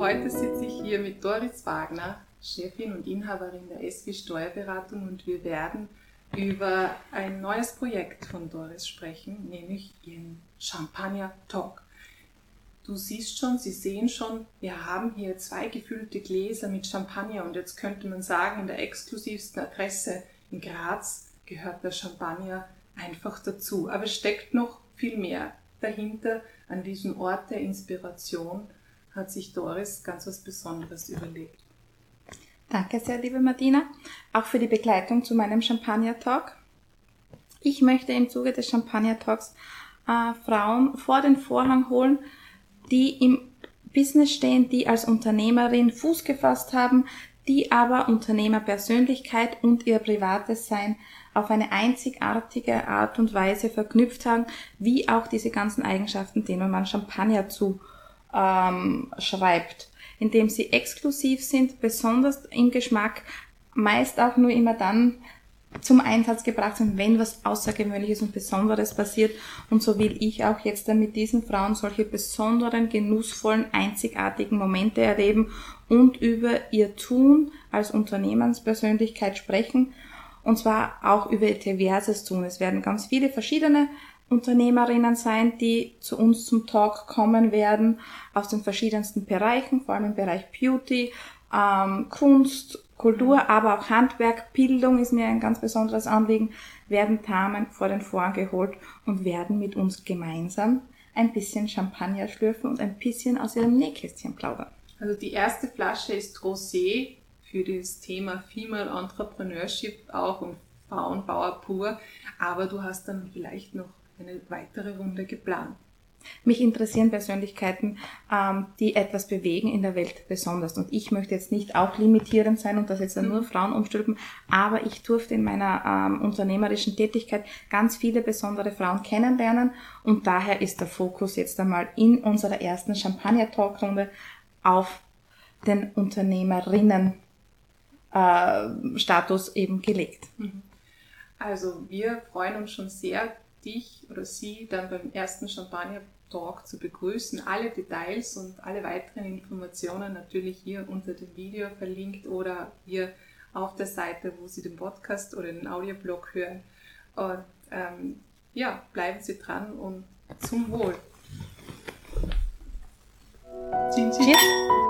Heute sitze ich hier mit Doris Wagner, Chefin und Inhaberin der SW Steuerberatung, und wir werden über ein neues Projekt von Doris sprechen, nämlich ihren Champagner Talk. Du siehst schon, Sie sehen schon, wir haben hier 2 gefüllte Gläser mit Champagner, und jetzt könnte man sagen, in der exklusivsten Adresse in Graz gehört der Champagner einfach dazu. Aber es steckt noch viel mehr dahinter. An diesem Ort der Inspiration hat sich Doris ganz was Besonderes überlegt. Danke sehr, liebe Martina, auch für die Begleitung zu meinem Champagner-Talk. Ich möchte im Zuge des Champagner-Talks Frauen vor den Vorhang holen, die im Business stehen, die als Unternehmerin Fuß gefasst haben, die aber Unternehmerpersönlichkeit und ihr privates Sein auf eine einzigartige Art und Weise verknüpft haben, wie auch diese ganzen Eigenschaften, denen man Champagner zuschreibt, indem sie exklusiv sind, besonders im Geschmack, meist auch nur immer dann zum Einsatz gebracht sind, wenn was Außergewöhnliches und Besonderes passiert. Und so will ich auch jetzt dann mit diesen Frauen solche besonderen, genussvollen, einzigartigen Momente erleben und über ihr Tun als Unternehmenspersönlichkeit sprechen. Und zwar auch über ihr diverses Tun. Es werden ganz viele verschiedene Unternehmerinnen sein, die zu uns zum Talk kommen werden, aus den verschiedensten Bereichen, vor allem im Bereich Beauty, Kunst, Kultur, aber auch Handwerk, Bildung ist mir ein ganz besonderes Anliegen, werden Damen vor den Vorhang geholt und werden mit uns gemeinsam ein bisschen Champagner schlürfen und ein bisschen aus ihrem Nähkästchen plaudern. Also die erste Flasche ist Rosé für das Thema Female Entrepreneurship auch und Frauenpower pur, aber du hast dann vielleicht noch eine weitere Runde geplant. Mich interessieren Persönlichkeiten, die etwas bewegen in der Welt besonders. Und ich möchte jetzt nicht auch limitierend sein und das jetzt dann nur Frauen umstülpen, aber ich durfte in meiner unternehmerischen Tätigkeit ganz viele besondere Frauen kennenlernen und daher ist der Fokus jetzt einmal in unserer ersten Champagner-Talkrunde auf den Unternehmerinnen-Status eben gelegt. Also wir freuen uns schon sehr, dich oder Sie dann beim ersten Champagner-Talk zu begrüßen. Alle Details und alle weiteren Informationen natürlich hier unter dem Video verlinkt oder hier auf der Seite, wo Sie den Podcast oder den Audioblog hören. Und bleiben Sie dran und zum Wohl. Cheers.